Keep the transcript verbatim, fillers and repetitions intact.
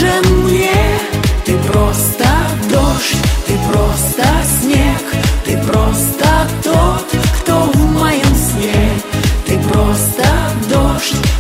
нужен мне. Ты просто дождь, ты просто снег, ты просто тот, кто в моем сне. Ты просто дождь,